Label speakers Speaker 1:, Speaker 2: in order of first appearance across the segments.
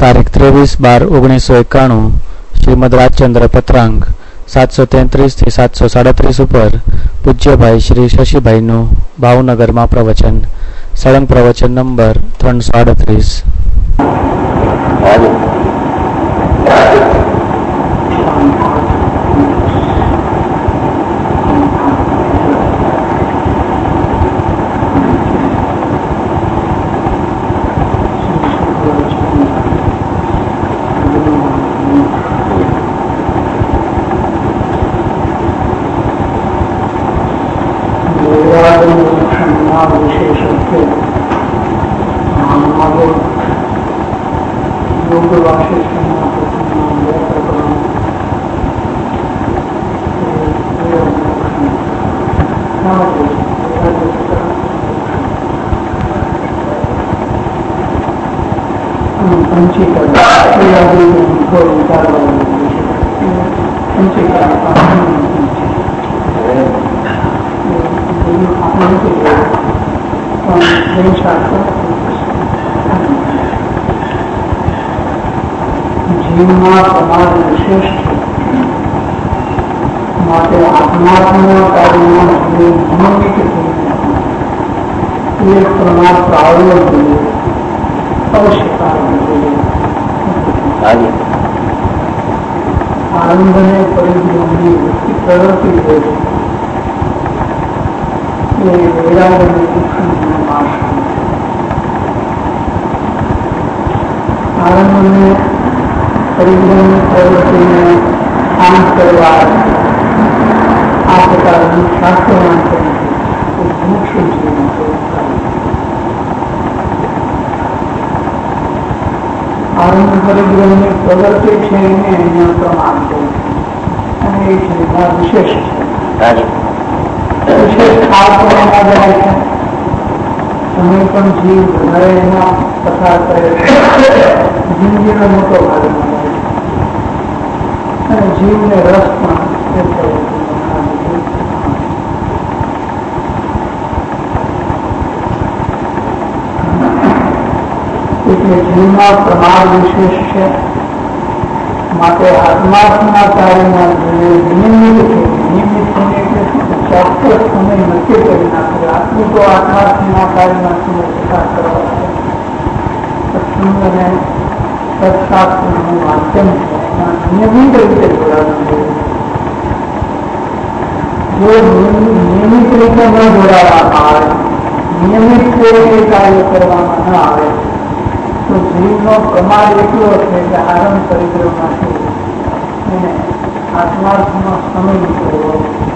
Speaker 1: तारीख 23/12/1991 શ્રીમદ રાજચંદ્ર પત્રાંક 733 થી 737 ઉપર પૂજ્યભાઈ શ્રી શશીભાઈનું ભાવનગરમાં પ્રવચન. સળંગ પ્રવચન નંબર 338.
Speaker 2: જીવમાં સમાજ વિશેષ છે માટે આત્માત્મા કાર્યમાં નિયમિત એક પ્રમાણ પ્રાવલ્ય જોઈએ, અવશ્ય કારણ જોઈએ. આનંદને પરિભ્રમની વૃત્તિ પ્રવૃત્તિ હોય એ વૈરાગ્યની દુઃખની માસ. આનંદને પરિભ્રમની પ્રવૃત્તિને શાંત કરવા આ પ્રકારનું શાસ્ત્રમાં મોક્ષ જીવન આનંદ પરિભ્રમની પ્રવૃત્તિ છે એને અહીંયા પ્રમાણ છે અને એ છે વિશેષ છે. વિશેષ ખાસ કરવામાં જાય છે. સમય પણ જીવ વધારે એમાં પસાર કરે છે. જિંદગીનો મોટો ભાગ અને જીવને રસ પણ એટલે જીવમાં પ્રમાણ વિશેષ છે માટે આત્માર્થના કાર્યમાં નિયમિત છે. નિયમિત સમય એટલે શું? ચોક્કસ સમય નક્કી કરી નાખે. આટલું તો આત્માર્થના કાર્યમાં સમય પસાર કરવા છે. સત્સંગ અને સત્શાસ્ત્રનું માધ્યમ છે. નિયમિત રીતે જોડાવું જોઈએ. જો નિયમિત રીતે ન જોડાવામાં આવે, નિયમિત કોઈ કાર્ય કરવામાં ન આવે તો જીવનો પ્રમાદ એટલો છે કે આનંદ પરિક્રમાથી એને આત્માર્થનો સમય નીકળવો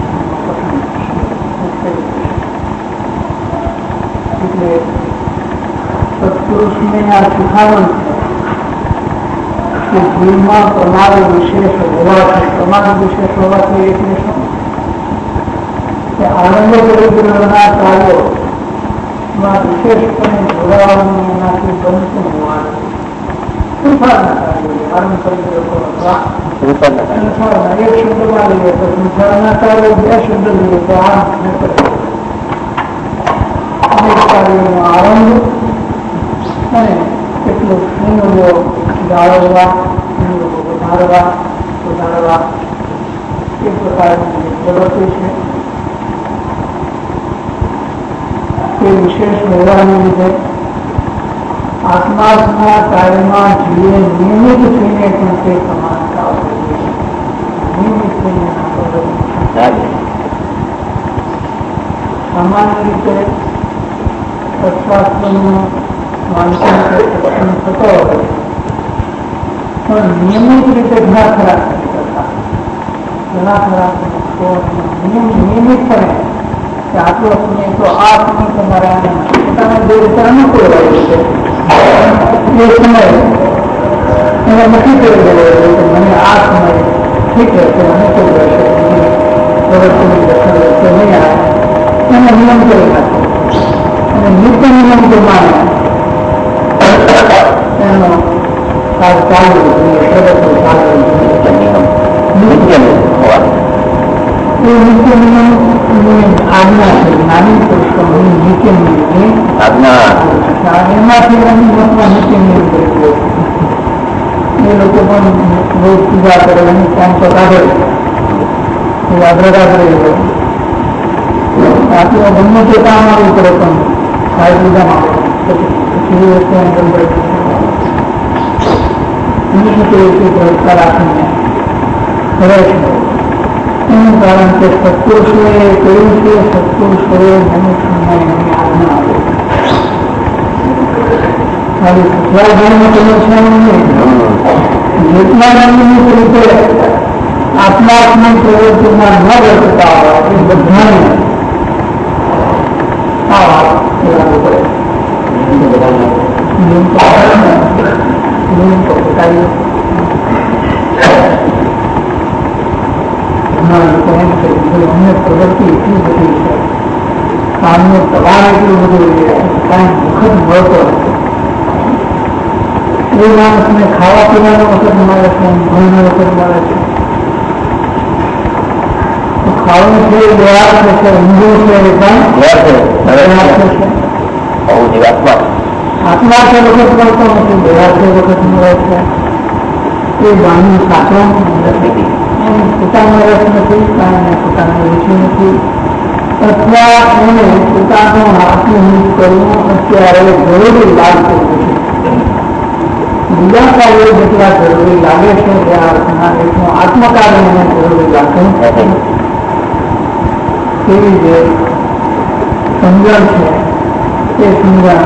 Speaker 2: એટલે સત્પુરુષને આ શીખામણ છે કે જીવમાં પ્રમાદ વિશેષ હોવાથી, પ્રમાદ વિશેષ હોવાથી એટલે શું કે આનંદ પરિક્રમના કાર્યોમાં વિશેષપણે જોડાવાનું એનાથી બનતું હોવાનું સંસારના કાર્યો આનંદ પરિક્રમા સંસારના એક શબ્દમાં લઈએ તો સંસારના કાર્યો બે શબ્દ લઈએ તો આનંદ અનેક કાર્યોનો આરંભ અને કેટલું સુંદરો જાળવવા, વધારવા એ પ્રકારની પ્રવૃત્તિ છે. તે વિશેષ હોવાને લીધે આત્માર્થના કાર્યમાં જીવે નિયમિત થઈને પણ તે સમાનતા નિયમિત થઈને સામાન્ય રીતે સત્શાસ્ત્રનું વાંચન થતો હોય પણ નિયમિત રીતે ઘણા ખરા નથી કરતા. નિયમિતપણે કે આટલો સમય તો આ સમય તમારે પોતાના જે રીતે અનુકૂળ હોય છે એ સમય એને નક્કી કરી દેવો જોઈએ કે મને આ સમય ઠીક રહેશે, અનુકૂળ રહેશે, પ્રવૃત્તિની દર્શન નહીં આવે એને નિયમ કરી નાખે અને નિત્ય નિયમ પ્રમાણે એનો કાળ ચાલુ જોઈએ, પ્રગતિ ચાલુ નિત્ય નિયમ આજ્ઞા છે. નાની પુરુષોની નીચે નિયમની આજ્ઞા એમાંથી નિત્ય નિયમ કરી લોકો પણ રોજ પૂજા કરે અને કામ પતાવે આગ્રહ કરે આટલો ગમે તે કામ આવવું પડે પણ સારી પૂજામાં પછી એ વસ્તુ પ્રવૃત્તા રાખીને કરે છે. એનું કારણ કે સત્પુરુષોએ કહ્યું છે સત્પુરુષોએ મનુષ્યને એની આજ્ઞા આપે ખાલી સત્યાગ્રહમાં કહ્યું છે જેટલા નિયમિત રીતે આત્માત્મક પ્રવૃત્તિમાં ન વર્તતા હોય એ બધાને આ વાત લાગુ પડે. અમને પ્રવૃત્તિ એટલી બધી છે, કામનો પ્રભાવ એટલું બધું કાંઈ દુઃખદ મળતો એ માણસને ખાવા પીવાનો વખત મળે છે, ભણનો વખત મળે છે, ખાવાનું છે એ વ્યવહાર છે, ઊંઘું છે એ પણ આત્મા છે વખત મળતો નથી, વ્યવહાર છે વખત મળે છે. એ બાનું સાચવવાનું નથી, પોતાનો રસ નથી, કારણે પોતાને રુચિ નથી, અથવા એને પોતાનો આત્મહિત કરવું અત્યારે જરૂરી લાગતું નથી. બીજા કાર્યો જેટલા જરૂરી લાગે છે ત્યાં એટલું આત્મકાર્ય એને જરૂરી લાગતું નથી. એવી જે સમજણ છે એ સમજણ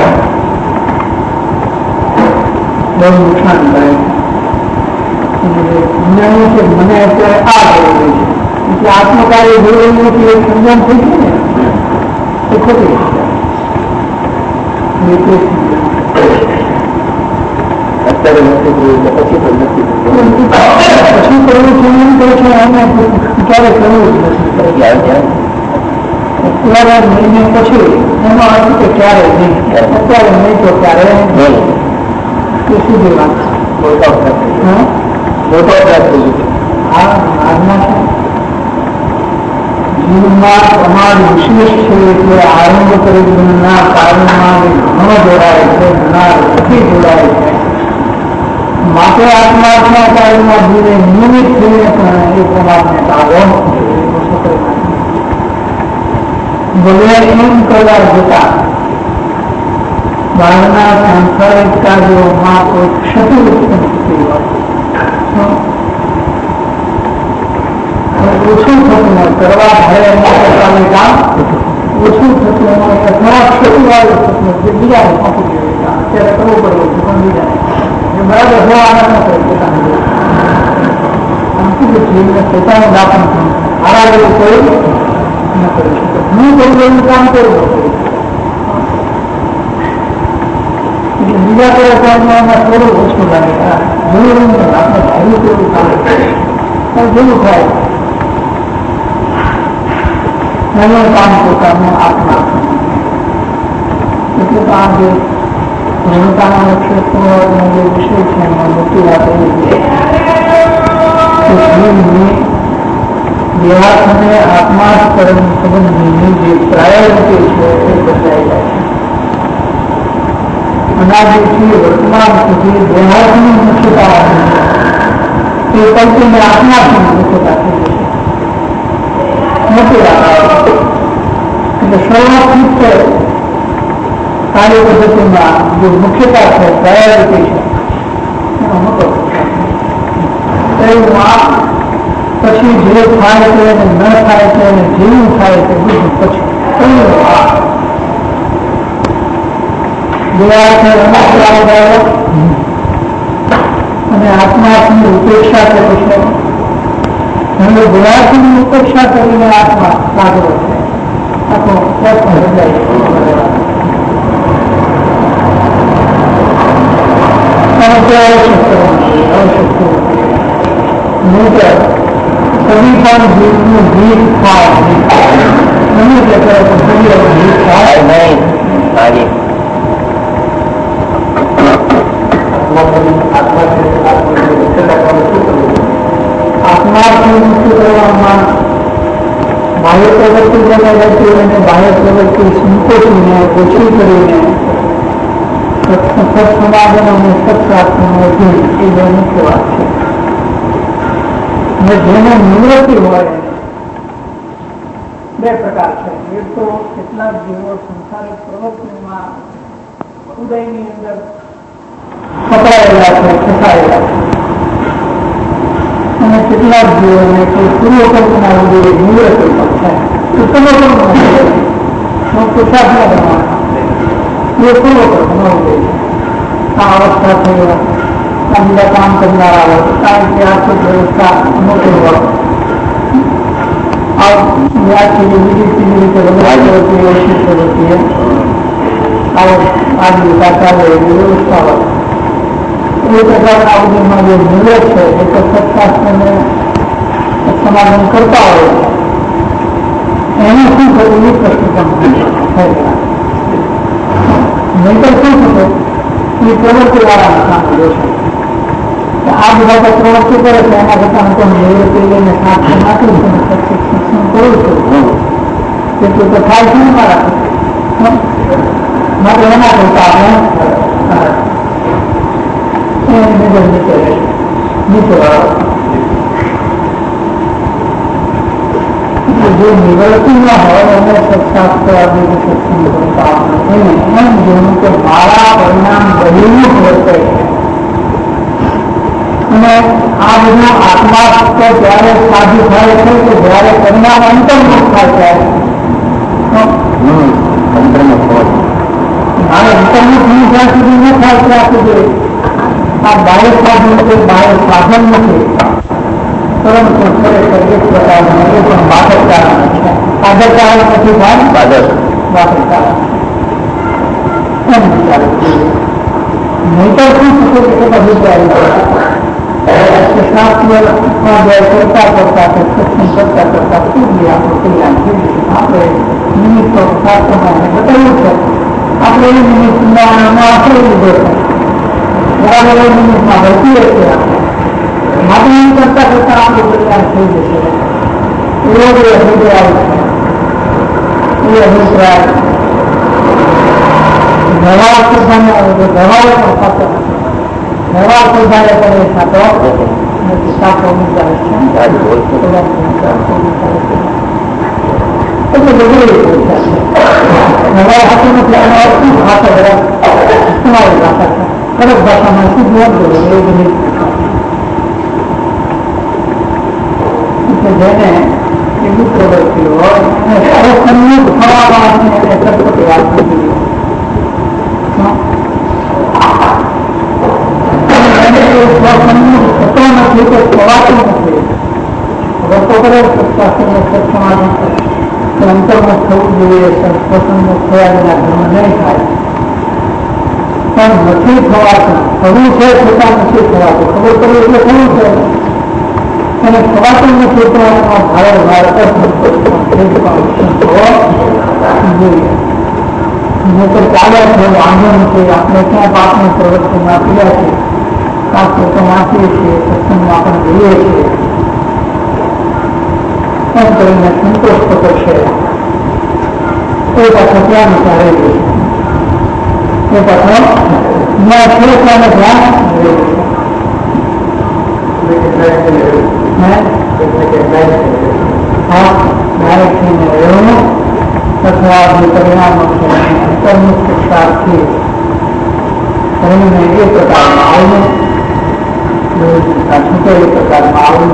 Speaker 2: બહુ નુકસાન કરે છે. મને અત્યારે આ જરૂરી છે એટલે આત્મકાર્ય જરૂરી નથી એ સમજણ થઈ છે ને એ ખોટી અત્યારે નથી પછી પણ નથી પછી કરવું છે એમ કહે છે એને ક્યારે કરવું જ નથી અત્યારે મહિને પછી એનો અર્થ કે ક્યારે નહીં, અત્યારે નહીં તો ક્યારે નહીં એ સીધી વાત જીવનમાં પ્રમાણ વિશેષ છે એટલે આરંભ પરિબળના કારણમાં ઘણો જોડાય છે, ઘણા નથી જોડાય છે. માટે આત્માર્થના કાર્યમાં જીવે નિયમિત થઈને પણ એ પ્રમાણને ટાળવો ભલે એમ કરવા જતા બહારના સાંસારિક કાર્યોમાં કોઈ ક્ષતિ ઉત્પન્ન થતી હોય ઓછું થતું હોય, કરવા ભરે પોતાનું કામ ઓછું થતું હોય અથવા ક્ષતિવાળું થતું હોય જે બીજાને સોંપી દેવું કામ અત્યારે કરવું પડવું છે પણ બીજાને જે બરાબર હોવાના ન કરે પોતાને આમ શું જીવને પોતાનું દાપન હારા જેવું કોઈ ન કરી શકે. હું કરું એવું કામ કરવું બીજા કોઈ કામમાં થોડું ઓછું લાગે જરૂર આપણે ધાર્યું તેવું કામ જેવું થાય એનું કામ પોતાનું આત્મા એટલે તો આ જે ભૂમિકાના ક્ષેત્રનો જે વિષય છે એમાં મોટી વાત એવી છે કે જીવની દેહાત અને આત્મા સંબંધની જે પ્રાયોરિટી છે એ બદલાઈ જાય છે. અનાદિથી વર્તમાન સુધી દેહાતની મુખ્યતા એ કલ્પીને આત્માથી મુખ્યતા થઈ જશે મોટી વાત એટલે શરૂઆતથી જ કાર્ય પદ્ધતિમાં જે મુખ્યતા છે પ્રાયોરિટી છે એનો મોટો પછી જે થાય છે અને ન થાય છે અને જેવું થાય છે બધું પછી અને આત્માની ઉપેક્ષા કરે છે અને દેહાની ઉપેક્ષા કરીને આત્મા સાગરો છે આખો પ્રશ્ન રચાય સभी પણ જીવનું જીત થાય ગમે તે કરે તો જીત થાય નહીં. આત્માથી મુક્ત કરવામાં બાહ્ય પ્રવૃત્તિ જણાય અને બાહ્ય પ્રવૃત્તિ સંકોચીને ઓછી કરીને સત્સમાગમ અને સત્શાસ્ત્રનો અધ્યયન એ બે મુખ્ય વાત છે. અને જેને નિવૃત્તિ હોય બે પ્રકાર છે. એક તો કેટલાક જીવો સંસારિક પ્રવૃત્તિમાં ઉદયની અંદર પકડાયેલા છે, ફસાયેલા છે, અને કેટલાક જીવોને કોઈ પૂર્વકલ્પના ઉદય નિવૃત્તિ પણ છે. પુરુષાર્થ ન બનવાના એ પૂર્વકલ્પના ઉદય છે. આ અવસ્થા થઈ હોય, આ બીજા કામ કરનારા હોય, કારણ કે આર્થિક વ્યવસ્થા મોટી હોય, વ્યાજથી બીજી ત્રીજી રીતે વધારે પ્રવૃત્તિ ઓછી પ્રવૃત્તિ આજીવિકા ચાલે એવી વ્યવસ્થા હોય, એ પ્રકારના ઉદ્યોગમાં જે નિવેશ છે એ તો સત્શાસ્ત્રને સમાધાન કરતા હોય એનું શું થયું એ પ્રશ્ન પણ નહીતર શું થતું એ પ્રવૃત્તિ વાળાના સામે જોશે. આ બધા તો પ્રવૃત્તિ કરે છે એના કરતા હું નિવૃત્તિ લઈને સાથે નાખું છું, શિક્ષણ કરું છું, એટલું તો થાય છે ને મારા માટે એના કરતા આપણે નીચે જે નિવૃત્તિ ન હોય એને સત્શાસ્ત્ર આદિ સત્સંગ કરતા નથી. એમ જેવું કે મારા પરિણામ બદલીનું વર્તે છે. અને આ બધું આત્મા ત્યારે સાધુ થાય છે કે જયારે પરિણામ અંતર્મુખ થાય ત્યારે અંતર્મુખ જ્યાં સુધી ન થાય ત્યાં સુધી આ બાહ્ય સાધન કે બાહ્ય સાધન નથી, પરંતુ ખરેખર એક પ્રકારનું એ પણ બાધક કારણ છે. બાધક કારણ નથી થાય બાધક કારણ એમ વિચારે. નહીતર શું થતું કે અભિપ્રાય શાસ્ત્રમાં કરતા કરતા સત્સંગ કરતા કરતા સુધી આપણું કલ્યાણ થઈ જશે. આપણે નિમિત્તો શાસ્ત્રમાં બતાવ્યું છે, આપણે એ નિમિત્તમાં આશરો લીધો છે, બરાબર એ નિમિત્તમાં વર્તીએ છીએ. આપણે એમ કરતા કરતા આપણું કલ્યાણ થઈ જશે એવો જે અભિપ્રાય છે એ અભિપ્રાય વ્યવહાર સુધાને વ્યવહાર પણ સાચો નથી. વ્યવહાર સુધારે કરે સાચો નથી. સાચો વિચારે છે એટલે બગડી વ્યવહાર સાચો નથી. એનો અર્થ શું ભાષા બધા તમારી ભાષા છે, ખરબ ભાષામાં શું જવાબ દેવો એ બધી જેને એવી પ્રવૃત્તિઓ અને સન્મુખ થવા વાળાને એને સત્પતિ વાત કરી થતો નથી કે ખવાતું નથી. રસ્તો કરે સત્શાસ્ત્રને સત્સમાધાન કરે અંતર્મુખ થવું જોઈએ. સત્સંગમુખ થયા વિના ધર્મ નહીં થાય. પણ નથી થવાતું, થવું છે છતાં નથી થવાતું. ખબર પડી એટલે થવું છે અને ખવાતું નથી તો ભારે ભારે નહીતર ચાલે છે, વાંધો નથી. આપણે ક્યાં પાપની પ્રવૃત્તિમાં પીયા છીએ, શાસ્ત્રો વાંચીએ છીએ, સત્સંગમાં પણ જોઈએ છીએ, એમ કરીને સંતોષ થતો છે. એ પાછો ત્યાં વિચારે છે, એ પાછો જ્યાં છે ત્યાં ધ્યાન અથવા પરિણામો છે અંતર્મુખ શિક્ષાર્થી કરીને એ પ્રકારમાં આવવું, છૂટે એ પ્રકારમાં આવવું.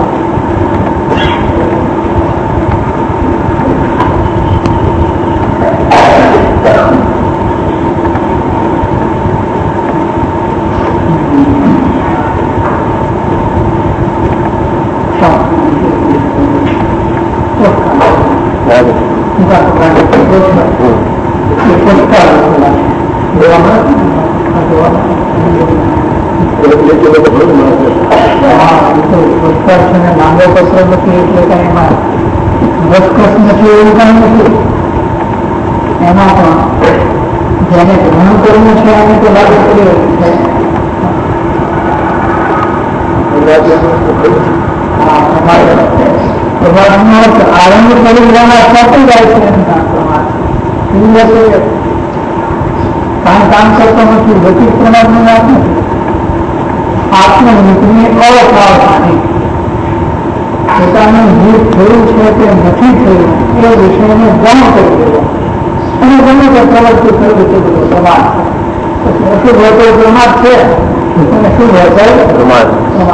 Speaker 2: લાંબો પત્ર નથી એટલે કઈ એમાં રસકસ નથી એવું કઈ નથી. એમાં પણ જેને ગ્રહણ કરવું છે એને તો લાગુ કરી રહ્યું છે. આરંભ કરી દેવાના સાચી જાય છે. કામ કરતો નથી, ભૌતિક પ્રમાણની વાત નથી. આત્મનિમિત્તની અસાવધાની, પોતાનું જીવ થયું છે કે નથી થયું એ વિષયને જાણ કરી દેવો અને ગમે તે પ્રવૃત્તિ કરવી તે બધું સમાજ છે. પછી અશુભ હોય તો પ્રમાદ છે અને શુભ હોય તો પ્રમાદ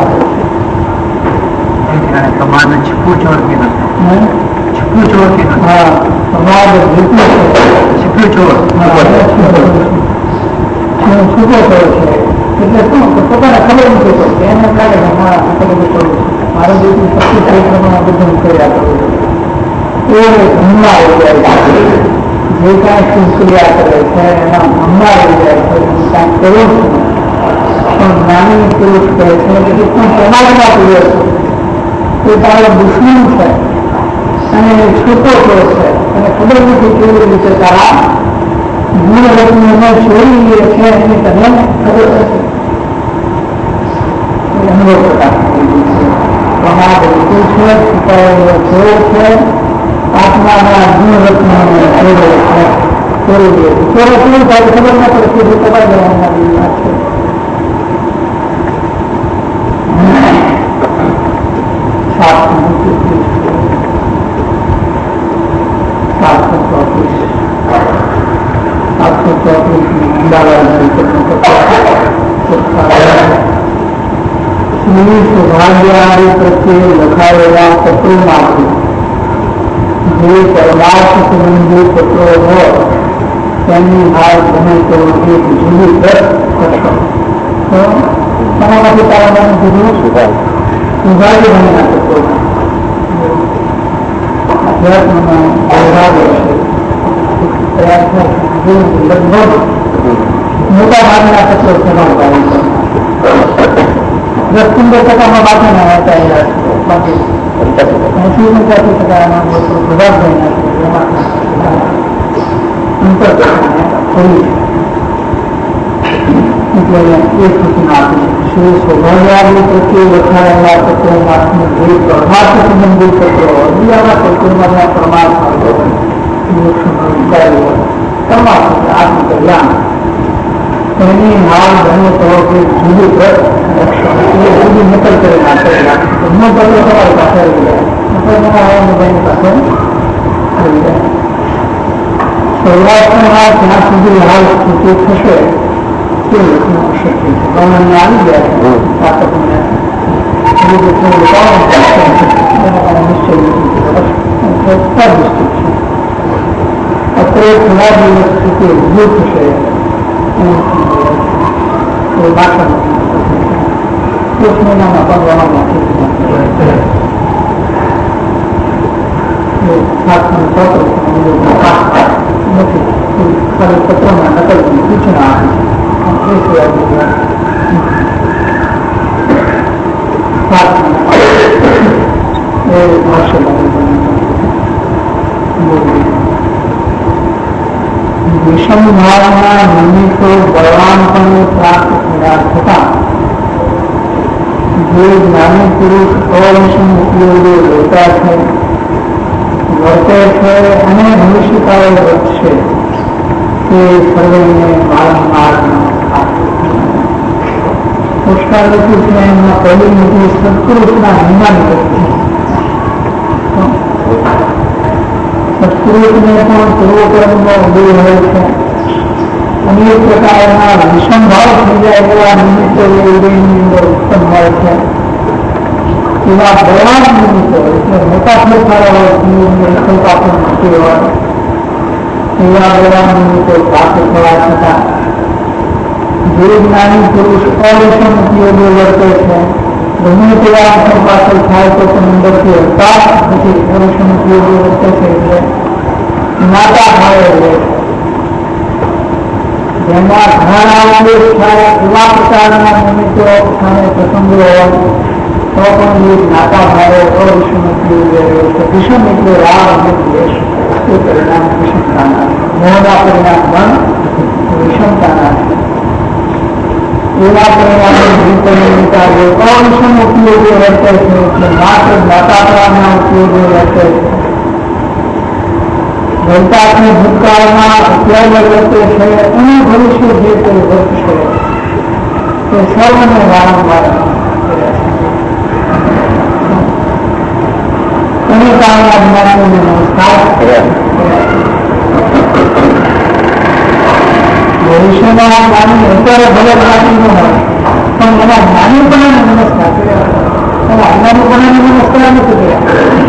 Speaker 3: સમાજ છીપું ચોરથી નથી, છીપું ચોરથી નથી.
Speaker 2: હા, સમાજ જીતું છે,
Speaker 3: છીપું ચોર
Speaker 2: છૂટો થયો છે. એટલે શું પોતાને ખબર નથી પડતી, એને લાગે કે મારે જેટલી શક્તિ થઈ પ્રમાણે બધું કર્યા કરવું એ ધમમાં આવી જાય છે. જે કાંઈ શુક્રિયા કરે છે એના ધમમાં આવી જાય છે. કાંઈ કરવું પણ જ્ઞાની પુરુષ કહે છે કે તું પ્રમાણમાં પ્રિય છે, એ તારો દુશ્મન છે અને છૂટો થયો છે અને ખબર નથી કેવી રીતે તારા ગુણરત્નોને ચોરી છે એની તને ખબર હશે. અનુભવ પ્રકાશ પ્રમાદ વિપુલ છે, છુપાયેલો ચોર છે, આત્માના ગુણરત્નોને ચોરી દે છે. ચોરો શું થાય ખબર ના પડે કે તમારે જવાના વાત છે. શ્રી સૌભાગ્યારી પ્રત્યે લખાયેલા પત્રોમાંથી જે પરમાર્થ સંબંધી પત્રો હોય તેમની હાલ ગમે તો એક જુદી પ્રત કરશો. તો તમારામાંથી તારામાં કીધું સૌભાગ્ય બનેલા પત્રો અધ્યાત્મમાં વૈરાગ્ય છે. લગભગ મોટા ભાગના પત્રો સમાવતા 10-15% બાકી ના હતા. બાકી 80-85% પ્રભાવ થયેલા એટલે એ સૂચના આપી. શ્રી સૌભાગ્યારી પ્રત્યે લખાયેલા પત્રોમાંથી જે પ્રભાત સંબંધિત પત્રો અગિયારના પત્રોમાં પ્રમાણ આવતો હોય આત્મકલ્યાણ એની હાલ બને તો જુદી પ્રત જુદી નકલ કરી નાખેલા એમનો પત્ર તમારી પાસે આવી જાય, મોબાઈલની પાસે આવી જાય. સૌરાષ્ટ્રમાં જ્યાં સુધી હાલ સ્થિતિ થશે તે લોકોનું અશક્ય છે. ગવર્મેન્ટને આવી ગયા શાસકોને નિશ્ચય અત્યારે થોડા દિવસ સ્થિતિ ઉભું થશે ભાષણ 10 મહિનામાં પગવામાં નથી. ખાલી પત્રમાં નકલની સૂચના આપી એ સિવાય એ ભાષણ વિષમ ભાવના નિમિત્તો બળવાનપણે પ્રાપ્ત થયા છતાં જે જ્ઞાની પુરુષ અવિષમ ઉપયોગો લેતા છે, વર્તે છે અને ભવિષ્યકાળે વધશે તે સર્વેને વારંવાર પુષ્કળ લખ્યું છે. એમાં પહેલી મોટી સત્પુરુષના નિમાની સત્પુરુષને પણ પૂર્વકર્મનો ઉદય હોય છે. અનેક પ્રકારના વિષમ ભાવ થઈ જાય એવા નિમિત્તો એ ઉદયની અંદર ઉત્પન્ન હોય છે. એવા બળવાન નિમિત્તો એટલે મોટા ફેરફારો હોય વિકલ્પા પણ થતી હોય એવા બળવાન નિમિત્તો પ્રાપ્ત થવા છતાં જે જ્ઞાની પુરુષ અવિષમ ઉપયોગો વર્તે છે, ગમે તેવા અસર પાછળ થાય તો પણ અંદરથી હતાશ પછી અવિષમ ઉપયોગો વર્તે છે એટલે નાતા ભાવે રહે છે. જેમાં ઘણા આદેશ થાય એવા પ્રકારના નિમિત્તો અને પ્રસંગો હોય તો પણ એ નાતા ભાવે અવિષમ ઉપયોગ રહ્યો છે. વિષમ એટલે રાગ અને દ્વેષ એ પરિણામ વિષમતાના, મોહના પરિણામ પણ વિષમતાના છે. એવા પરિણામો જીવનતા જે અવિષમ ઉપયોગો વર્તે છે એટલે માત્ર નાતાપરાના ઉપયોગો વર્તે છે. ભણતા આપણે ભૂતકાળમાં અત્યારે વર્તે છે અને ભવિષ્ય જે કોઈ વર્તશે તે સર્વને વારંવાર અને કાળના જ્ઞાનીને નમસ્કાર ભવિષ્યમાં જ્ઞાની અત્યારે ભલે જ્ઞાની ન હોય પણ એના જ્ઞાનીપણાને નમસ્કાર કર્યા એના અજ્ઞાનીપણાને નમસ્કાર નથી કર્યા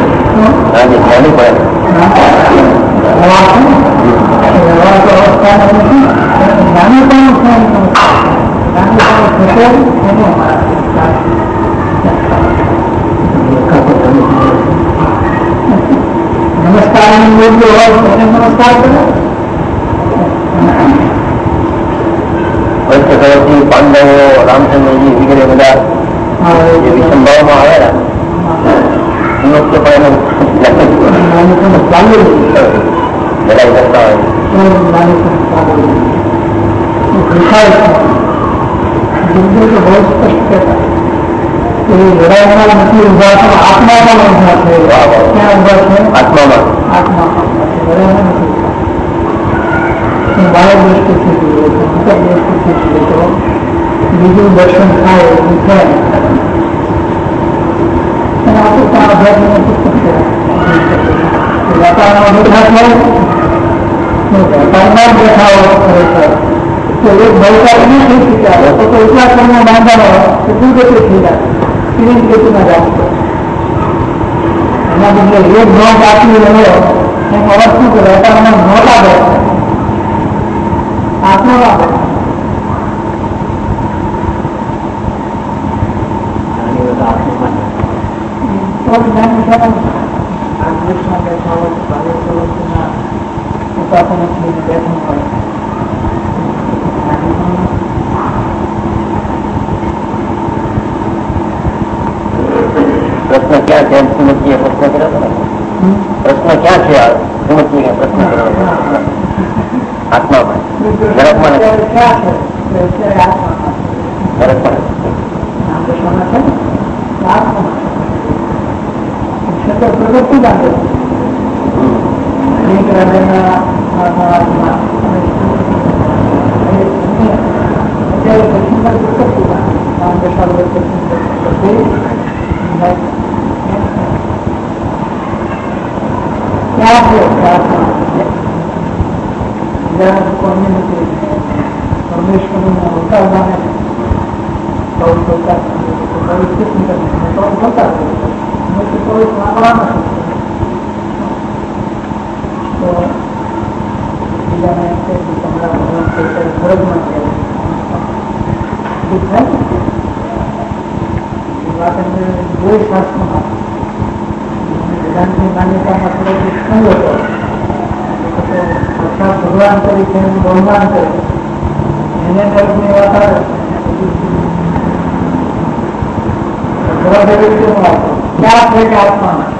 Speaker 2: નમસ્કાર યોગ્ય હોય એને નમસ્કાર કરો.
Speaker 3: પાંડવો રામચંદ્રજી વગેરે બધા જે વિષમભાવમાં આવેલા વખતે પણ લડાઈ કરતા હોય
Speaker 2: बहुत स्पष्ट कहता लड़ाई નથી ઉભા તો આત્મામાં ઉભા છે. ક્યાં ઉભા છે? આત્મામાં. બાહ્ય દ્રષ્ટિથી જોઈએ તો અંતર દ્રષ્ટિથી જોઈએ તો બીજું દર્શન થાય એવું થાય અને આપણે ત્યાં અભ્યાસમાં પુસ્તક છે વ્યાપારમાં બેઠા થાય વ્યાપારમાં બેઠા હોય ખરેખર તો એક ભયકાર નહીં થઈ શક્યા તો એટલા કર્મો બાંધવાનો તો શું ગતિ થઈ જાય સીધી ગતિમાં જવું પડે. એના બદલે એક નોટ આપી રહ્યો એમ અર્થ શું કે વેપારમાં નોટા બેઠા આત્મા બેઠા
Speaker 3: પ્રશ્ન ક્યાં છે સુમતીએ પ્રશ્ન કર્યો હતો પ્રશ્ન ક્યાં છે સુમતીએ પ્રશ્ન કર્યો આત્મામાં ઝડપમાં
Speaker 2: પ્રગતિ લાગે અનેક રાજાના क्या है कम्युनिटी परमेश्वर में होता हुआ है तो होता होता तो दो शास्त्र वेदांत की मान्यता मतलब શું હતો સાક્ષાત ભગવાન તરીકે બહુમાન કરે એને તરફની વાત આવે ક્યાં છે કે આત્મામાં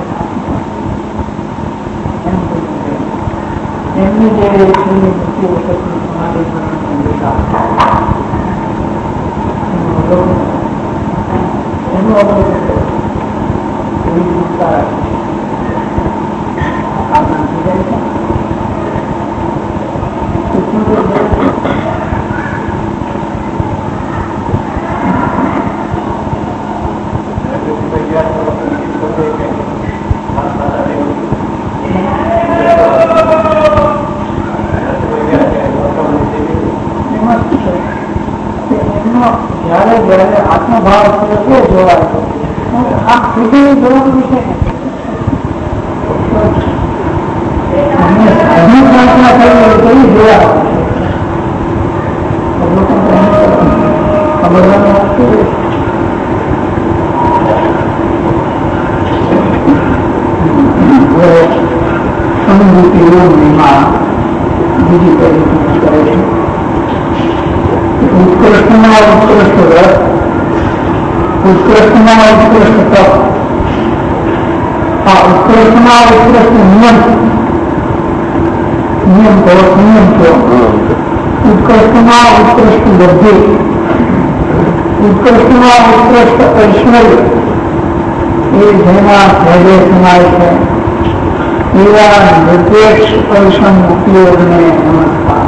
Speaker 2: એમની જે મુક્તિ વખતની સમાધિ એનું અવલોકન એવી વિસ્તાર જયારે જયારે આત્મભાવ જોવાય આ સુધી જોવાનો વિષય બીજી પરિસ્થિતિ કરે છે ઉત્કૃષ્ટમાં ઉત્કૃષ્ટ વ્રત ઉત્કૃષ્ટમાં ઉત્કૃષ્ટ તપ આ ઉત્કૃષ્ટમાં ઉત્કૃષ્ટ નિયમ કહો સંયમ કહો ઉત્કૃષ્ટમાં ઉત્કૃષ્ટ બુદ્ધિ ઉત્કૃષ્ટમાં ઉત્કૃષ્ટ ઐશ્વર્ય એ જેમાં સહેજે સમાય છે એવા નિરપેક્ષ પરિશ્રમ ઉપયોગને નમસ્કાર.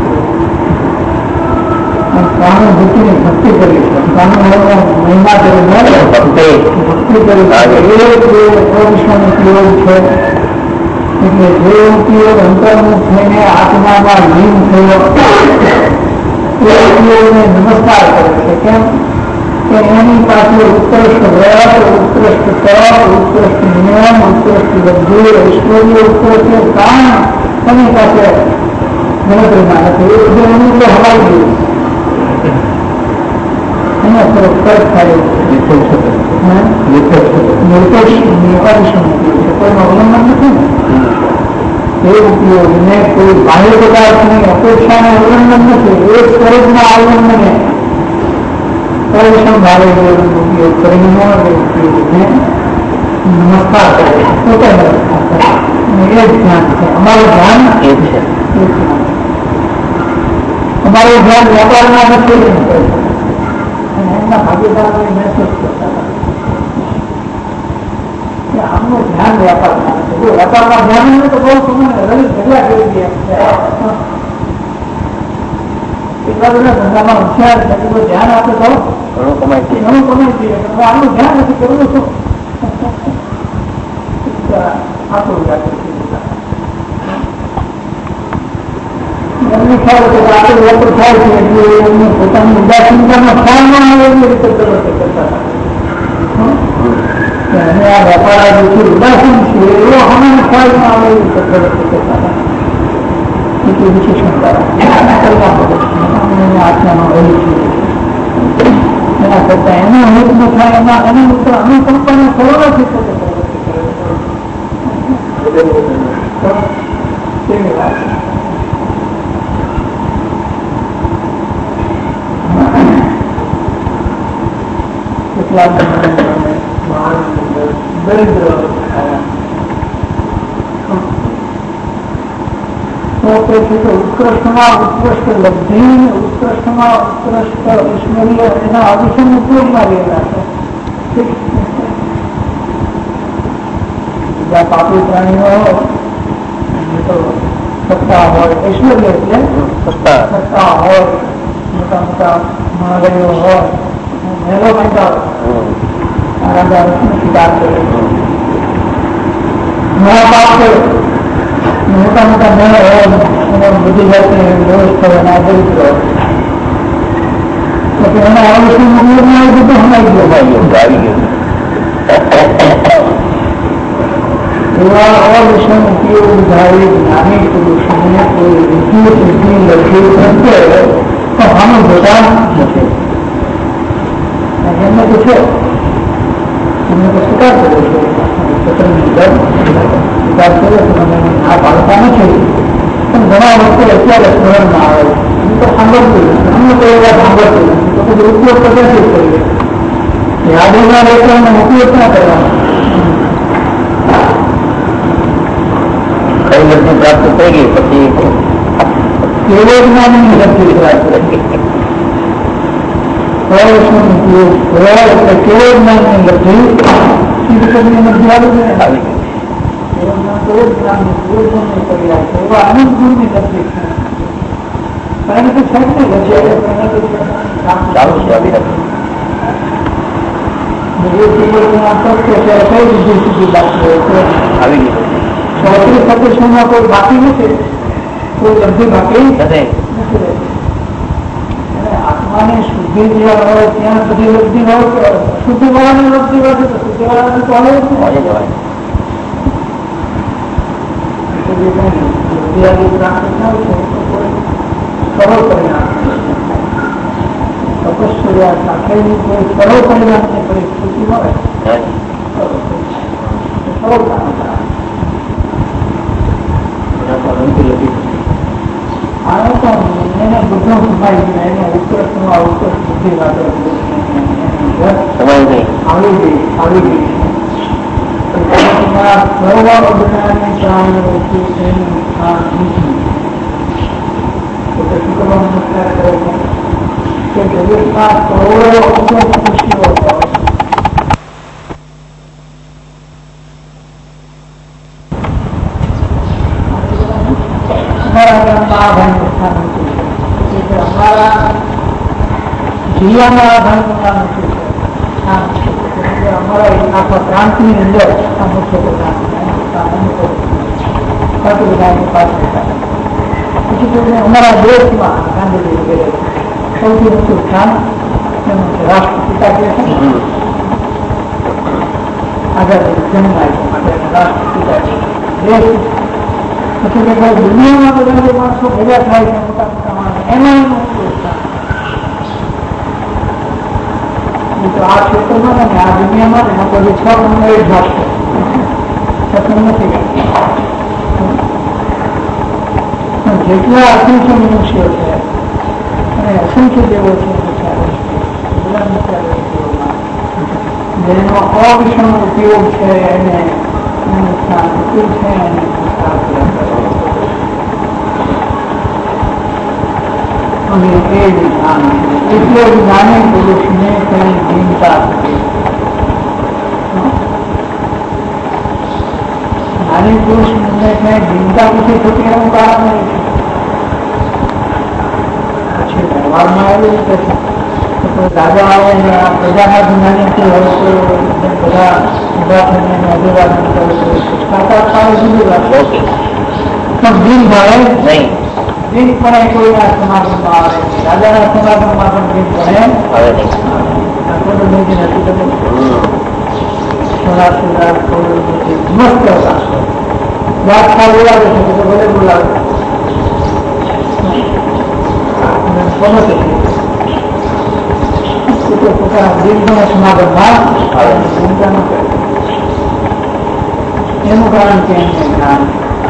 Speaker 2: સ્વાનુભૂતિની ભક્તિ કરી છે, સ્વાનુભવનો મહિમા કરીને ભક્તિ કરી પરિશ્રમ ઉપયોગ છે. એટલે જે ઉપયોગ અંતર્મુખ થઈને આત્મામાં લીન થયો એ ઉપયોગને નમસ્કાર કરે છે. કેમ કે એની પાસે ઉત્કૃષ્ટ વ્રત, ઉત્કૃષ્ટ તપ, ઉત્કૃષ્ટ નિયમ, ઉત્કૃષ્ટ બુદ્ધિ, ઐશ્વર્ય, ઉત્કૃષ્ટ કામ એની પાસે ગણતરીમાં નથી. એ બધું એનું તો હવાઈ ગયું. એના થોડો ખર્ચ થાય નિરપેક્ષ કોઈનો અવલંબન નથી ને. એ ઉપયોગને કોઈ બાહ્ય પદાર્થની અપેક્ષાને અવલંબન નથી. એ સ્વરૂપના અવલંબને પરિશ્રમ ભાવે ઉપયોગ કરીને ઉપયોગને નમસ્કાર કરે છે. પોતે નમસ્કાર કરે એ જ ધ્યાન છે. અમારું ધ્યાન એ છે. અમારું ધ્યાન વ્યાપારમાં નથી. એમના ભાગીદારો મહેસૂસ કરતા હતા આમનું ધ્યાન વ્યાપારમાં નથી. જો વ્યાપારમાં ધ્યાન હોય તો બહુ સમય રવિ ભેગા કરી દે. એટલા બધા ધંધામાં હોશિયાર છે. ધ્યાન આપે તો ઘણું કમાઈ દઈએ. આનું ધ્યાન નથી કરવું શું આપણું એમને ખ્યાલ છે કે આપણે વ્યાપાર થાય છે એટલે એમને પોતાની ઉદાસીનતામાં ખ્યાલ ન આવે એવી રીતે પ્રવૃત્તિ કરતા હતા. અને આ વેપાર જે ઉદાસીન છે એવો હમણાં ખ્યાલ ન આવે એવી રીતે પ્રવૃત્તિ કરતા હતા. એટલી વિશેષણતા આત્મામાં રહી છે. એના કરતા એનો હિત ન થાય એના ઉપર અનુકંપાને સરળથી પોતે પ્રવૃત્તિ કરે તેવી વાત છે. દરિદ્ર ઉત્કૃષ્ટમાં ઉત્કૃષ્ટ લબ્ધિ, ઉત્કૃષ્ટમાં ઉત્કૃષ્ટ ઐશ્વર્ય એના અભિષમ ઉપયોગમાં રહેલા છે. બીજા પાપી પ્રાણીઓ તો સત્તા હોય, ઐશ્વર્ય એટલે સત્તા હોય, મોટા મોટા મહાગણીઓ હોય, મહેલો બાંધા રાજા શિકાર કરે, મહાપાપ કરે, મોટા મોટા મહેલ હોય એને બધી જાતની વ્યવસ્થા હોય દરિદ્ર હોય પછી એના અવશ્ય ઉપયોગમાં બધું હમાઈ ગયો આવી ગયું. એવા અવશ્ય ઉપયોગધારી જ્ઞાની પુરુષોને કોઈ વિદ્યુત સિદ્ધિ લખી કરશે તો આનું જોતા નથી. એમને પૂછો તમને તો સ્વીકાર કર્યો છે, સ્વીકાર કર્યો આ પાડતા નથી પણ ઘણા વખતે અત્યારે સ્મરણમાં આવે છે. તો સાંભળતું નથી, અમને તો એ વાત સાંભળતું નથી. તો પછી ઉપયોગ કદાચ કરીએ યાદીમાં રહેતો એનો ઉપયોગ ક્યાં કરવાનો?
Speaker 3: કઈ લબ્ધિ પ્રાપ્ત થઈ ગઈ પછી
Speaker 2: કેવો જ્ઞાનની લબ્ધિ પ્રાપ્ત થઈ ગઈ. એટલે કેવો જ્ઞાનની લબ્ધિ શિવની લબ્ધિ આવી ગઈ. એવા અનંત ગુણની લબ્ધિ છે. કારણ કે છે ચોત્રીસ પ્રતિષ્ઠામાં કોઈ બાકી નથી, કોઈ લબ્ધિ બાકી નથી. આત્માની શુદ્ધિ જ્યાં હોય ત્યાં સુધી લબ્ધિ હોય, શુદ્ધિ વાળાની લબ્ધિ હોય તો શુદ્ધિ વાળાની તો હોય સરળ પરિણામ તપસ્યા સાથેની કોઈ સરળ પરિણામની પરિસ્થિતિ હોય આને તો એને બધું સમાઈ ગયું. એને ઉત્કૃષ્ટમાં ઉત્કૃષ્ટ બુદ્ધિ માટે આવી ગઈ. સર્વ અજ્ઞાની પ્રાણીઓથી તેનું સ્થાન નથી. શું કરવાનો નમસ્કાર કરે છે કે જગતમાં કરોડો અમુક ખુશીઓ હોય દુનિયામાં આ ધર્મના નથી છે. અમારા આખા પ્રાંતની અંદર આ મુખ્ય પછી અમારા દેશમાં ગાંધીજી વગેરે સૌથી મોટું સ્થાન એનું છે. રાષ્ટ્રપિતા કહે છે આઝાદી જન્મ આપ્યા માટે રાષ્ટ્રપિતા છે. દેશ પછી કે ભાઈ દુનિયામાં બધા જે માણસો ભેગા થાય છે મોટા મોટા માણસો એમાં એનું મોટું સ્થાન. તો આ ક્ષેત્રમાં ને આ દુનિયામાં પછી 6 નંબર જ ભાગ છે. નથી જેટલા અસંખ્ય મનુષ્યો છે અને અસંખ્ય દેવો છે જેનો અવિષમ ઉપયોગ છે એને નુકસાન થતું છે અને અને એ વિધાન એટલે જ્ઞાની પુરુષને કઈ ચિંતા જ્ઞાની પુરુષને કઈ ચિંતા નથી થતી એનું કારણ નહીં છે. વ્યવહારમાં એવું રીતે છે રાજા આવે પ્રજાના જ્ઞાનીથી હોય તો બધા ઉભા થઈને અભિવાદન કરે છે. પણ દિન ભણે નહીં. દિન પણ કોઈના સમાગમમાં આવે રાજાના સમાગમમાં પણ દિન ભણે મસ્ત હતા વાત ખા બોલાવે છે તો ભલે બોલાવે પોતાના દિનના સમાગમમાં એનું કારણ કે એમને જ્ઞાન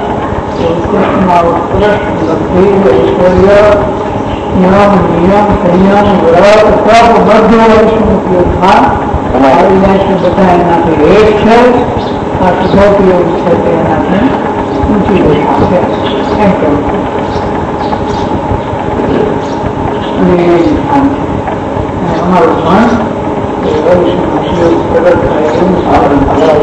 Speaker 2: ઐશ્વર્ય નિયમ સંયમ વ્રત તપ બધો ઉપયોગમાં આવી જાય છે. બધા એનાથી એક છે. આ શુભોપયોગ છે તે એનાથી ઊંચી દેખાય છે એમ કેવું અને એ જ્ઞાન છે. અમારું મન પ્રગટ થાય એવું સાધન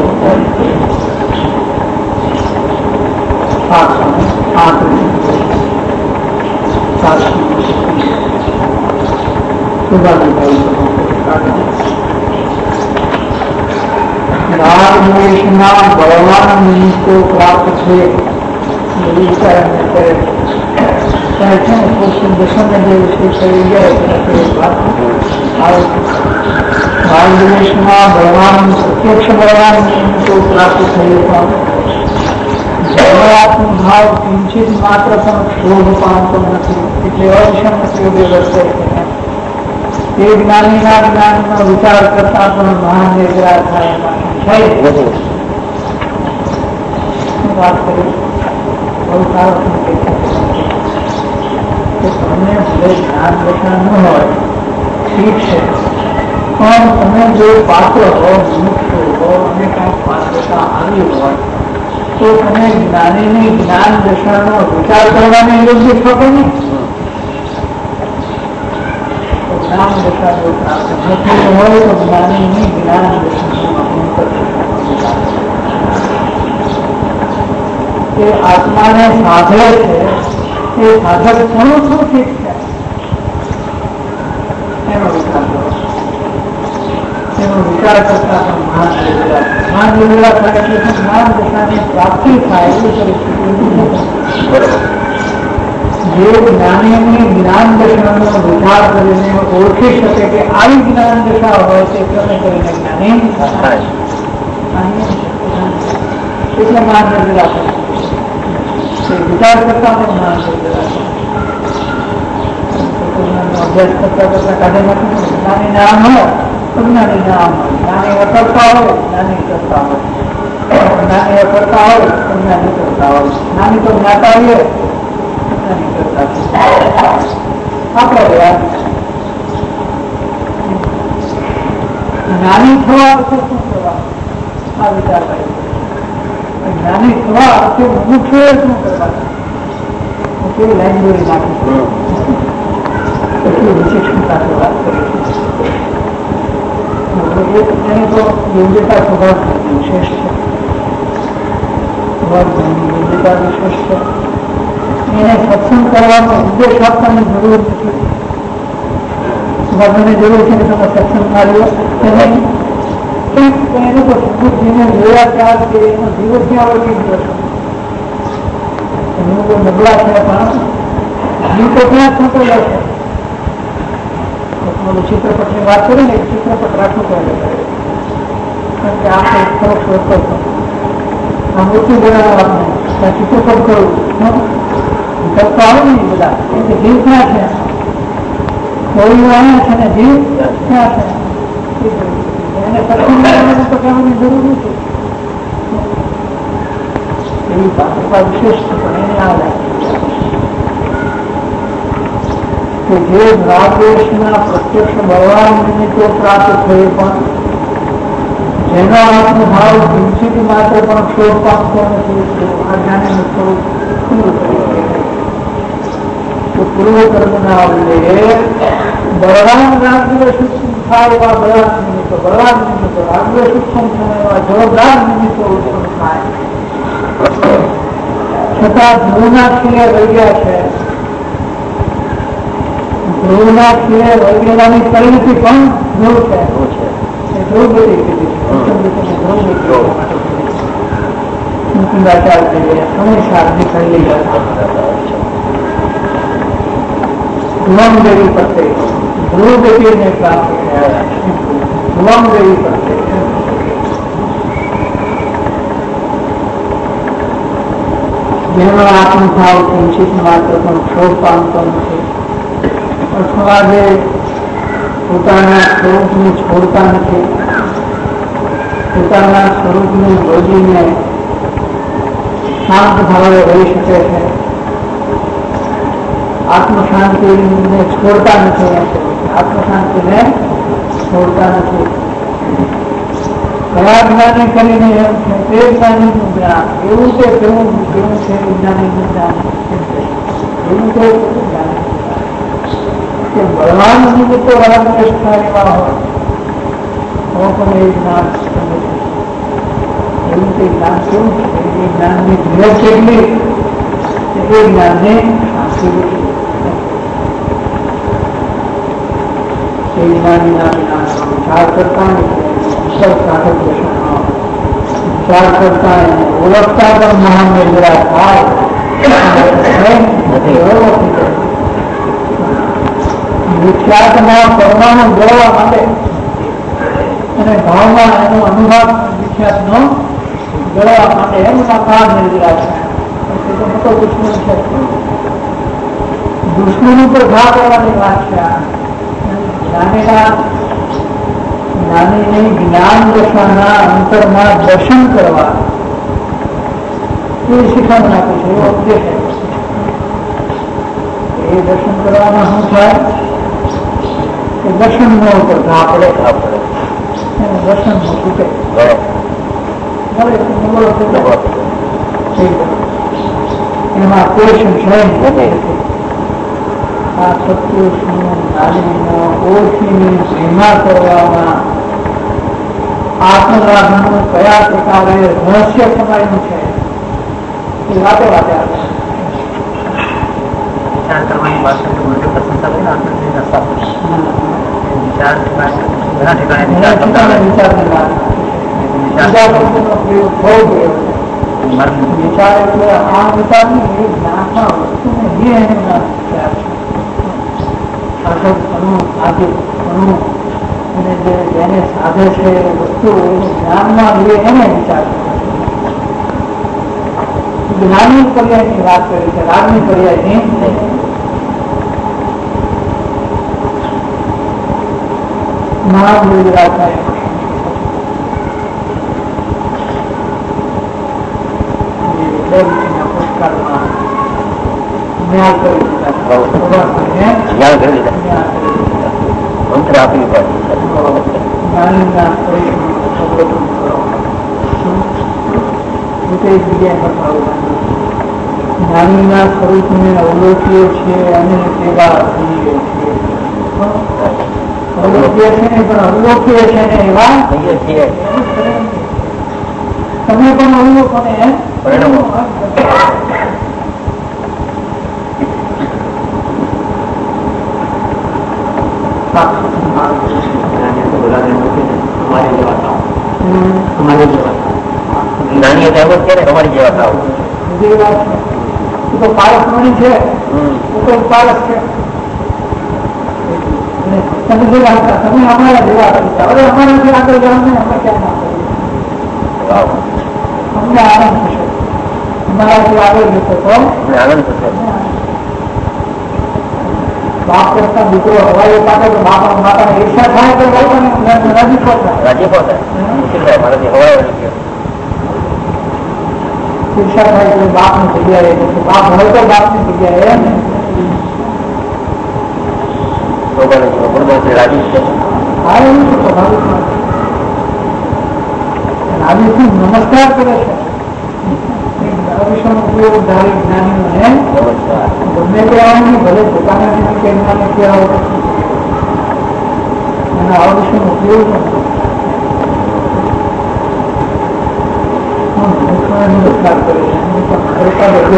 Speaker 2: રાગદ્વેષના બળવાન નિમિત્તો પ્રાપ્ત છે એવું વિચારને કરે છે ને દર્શન જે વિશે થઈ જાય રાગદ્વેષના બળવાન પ્રત્યક્ષ બળવાન નિમિત્તો પ્રાપ્ત થયું પણ ભાવ કિંચિત માત્ર પણ શોભ પામતો નથી એટલે અવિષમ યોગ્ય વર્તે છે. એ જ્ઞાનીના જ્ઞાનનો વિચાર કરતા પણ મહાન નિગ્રહ થાય વાત કરી બહુ સારો તમને ભલે જ્ઞાન દર્શન ન હોય ઠીક છે પણ તમે જો પાત્ર હો મુખ્ય હો અને કાંઈક પાત્રતા આવી હોય તો તમે જ્ઞાનીની જ્ઞાન દશાનો વિચાર કરવાને યોગ્ય છો કે નહીં? જ્ઞાન દશા જો પ્રાપ્ત થતી હોય તો જ્ઞાનીની જ્ઞાન દશા આત્માને સાધે છે એ સાધક ઘણું શું ઠીક છે એનો વિચાર કરો. એનો વિચાર કરતા પણ મહાન નિર્મળા થાય એટલે જ્ઞાન દશાની પ્રાપ્તિ થાય એવી પરિસ્થિતિ જે જ્ઞાનીની જ્ઞાન દશાનો વિચાર કરીને ઓળખી શકે કે આવી જ્ઞાન દશા હોય તે ક્રમે કરીને જ્ઞાની એટલે મહાન નિર્મળા થાય વિચાર કરતા પણ મહાન નિર્મળા અભ્યાસ કરતા કરતા કાઢે નથી. જ્ઞાની નામ હોય જ્ઞાની નામ જ્ઞાની કરતા હોય જ્ઞાની કરતા હોય જ્ઞાની કરતા હોય જ્ઞાની કરતા હોય જ્ઞાની તો જ્ઞાતા હોય જ્ઞાની કરતા આપણે જ્ઞાની થવા અર્થે શું કરવા આ વિચાર કર્યો. જ્ઞાની થવા અર્થે મુખ્ય શું કરવા કેવી લાઈન દોરી નાખી એટલી વિશેષણતાથી વાત કરી એની તો યોગ્યતા સ્વભાવ વિશેષ છે. યોગ્યતા વિશેષ છે. એને સત્સંગ કરવાનો ઉદ્દેશ આપવાની જરૂર નથી. ભગવાનને જરૂર છે કે તમે સત્સંગ આવ્યો એને તો સુખજીને જોયા ત્યાર કે એનો જીવો ક્યાં વળગી ગયો છે એનું તો નબળા છે પણ જીવ તો ક્યાં સંકળેલો છે. ચિત્રપટની વાત કરી ને ચિત્રપટ રાખવું પડે કારણ કે આપણે થોડોક શોધતો આમ ઓછું બનાવવા આપણે ચિત્રપટ કરવું તત્વ આવે ને બધા એટલે જીવ ક્યાં છે કોઈ આવ્યા છે ને જીવ ક્યાં છે એને સત્સંગ તો કહેવાની જરૂર નથી એવી વિશેષ પણ એને આ લાગે કે જે રાગદ્વેષના પ્રત્યક્ષ બળવાન નિમિત્તો પ્રાપ્ત થયે પણ જેનો આત્મભાવ કિંચિત માટે પણ ક્ષોભ પામતો નથી આ જ્ઞાનીનું સ્વરૂપ ખુલ્લું કરી તો પૂર્વ કર્મના અવલંબે બળવાન રાગદ્વેષ થાય એવા બળવાન નિમિત્તો રાગદ્વેષ ઉત્પન્ન થાય એવા જવાબદાર નિમિત્તો ઉત્પન્ન થાય છતાં ધ્રુવના ખીલે વળગ્યા છે. ધ્રુવના ખીલે વળગેલાની પરિણતિ પણ ધ્રુવ છે એ ધ્રુવ ગતિ કીધી હંમેશા નીકળી ધ્રુવમ દેવી પડતે ધ્રુવ ગતિને પ્રાપ્ત ધ્રુવમ દેવી પડતે જેનો આત્મભાવ કિંચિત માત્ર પણ ક્ષોભ પામતો નથી અથવા જે પોતાના સ્વરૂપને છોડતા નથી પોતાના સ્વરૂપને ભોજીને શાંત ભાવે રહી શકે છે આત્મશાંતિને છોડતા નથી આત્મશાંતિને છોડતા નથી કયા જ્ઞાને કરીને એમ છે તે જ્ઞાનીનું જ્ઞાન એવું છે કેવું કેવું છે વિજ્ઞાનીનું જ્ઞાન એવું તો જ્ઞાન કે બળવાન નિમિત્તો રાગદ્વેષ થાય એવા હોય તો પણ એ જ્ઞાન એવું તે જ્ઞાન કેવું છે એ જ્ઞાનની ધીરજ કેટલી એ જ્ઞાનને શાંતિ એ જ્ઞાનીના વિચાર કરતા વિચાર કરતા ઓળખતા પણ મહાન નિર્જરા થાય વિખ્યાતમાં પરમાણુ જોડવા માટે અને ભાવમાં એનો અનુભવ વિખ્યાતનો જોડવા માટે એમના કાળ નિર્જરા છે મોટો દુશ્મન છે દુશ્મન ઉપર ઘા કરવાની વાત છે જ્ઞાનીની જ્ઞાન દશાના અંતરમાં દર્શન કરવા એ શીખવણ આપે છે એવો ઉપદેશ એ દર્શન કરવામાં શું થાય કે દર્શન નો ઉપર ઘા પડે એનું દર્શન નું તૂટે એમાં કોઈ સંશય નથી આ સત્પુરુષનું જ્ઞાનીનો ઓળખીની પ્રેરણા કરવામાં આત્મરાગનું કયા પ્રકારે રહસ્ય સમાયેલું છે એ વાતે વાતે આવે
Speaker 3: વિચાર કરવાની ભાષા પ્રશંસા કરી ઘણા ઠેકાણે
Speaker 2: વિચાર એટલે આ વિચારની એ જ્ઞાનમાં વસ્તુને જે એને જેને સાધે છે વસ્તુ જ્ઞાનમાં લે એને વિચાર જ્ઞાનની પર્યાયની વાત કરી છે રાગની પર્યાયની મહાન ગુજરાત થાય પુષ્કાળમાં જ્ઞાન કરી દીધા
Speaker 3: મંત્ર આપવી પડે
Speaker 2: જ્ઞાનીના સ્વરૂપને અવલોકીએ છીએ અને સેવા કરીએ છીએ અવલોકીએ છે ને પણ અવલોકીએ છે ને એવા
Speaker 3: કહીએ છીએ
Speaker 2: તમે પણ અવલોકો ને
Speaker 3: પરિણામો
Speaker 2: સાક્ષાત
Speaker 3: નાની હતા એમ જ કે અમારી જેવા થાવ.
Speaker 2: બીજી વાત છે એ તો પારસમણી છે, એ તો પારસ છે. તમે જે રાખતા તમે અમારા જેવા કરતા, હવે અમારાથી આગળ જાવ ને અમે ક્યાં ના કરીએ, અમને આનંદ થશે. અમારાથી આગળ જતો તો
Speaker 3: આનંદ થશે.
Speaker 2: બાપ કરતા દીકરો હવાઈ પાકે તો બાપ માતા ઈર્ષા થાય તો લોકોને નજીકો થાય.
Speaker 3: રાજીપો થાય મારાથી હવાય
Speaker 2: ઈર્ષા થાય તો બાપ ની જગ્યાએ, બાપ હોય તો બાપ ની જગ્યાએ ને
Speaker 3: રાજી છે.
Speaker 2: હા એવું છે સ્વાભાવિક. આજે શું નમસ્કાર કરે છે ઉપયોગ ધારી જ્ઞાનીઓને ગમે તેવાની ભલે પોતાના કેન્દ્રને કહેવા એના અવશ્યનો ઉપયોગ નમસ્કાર કરે છે.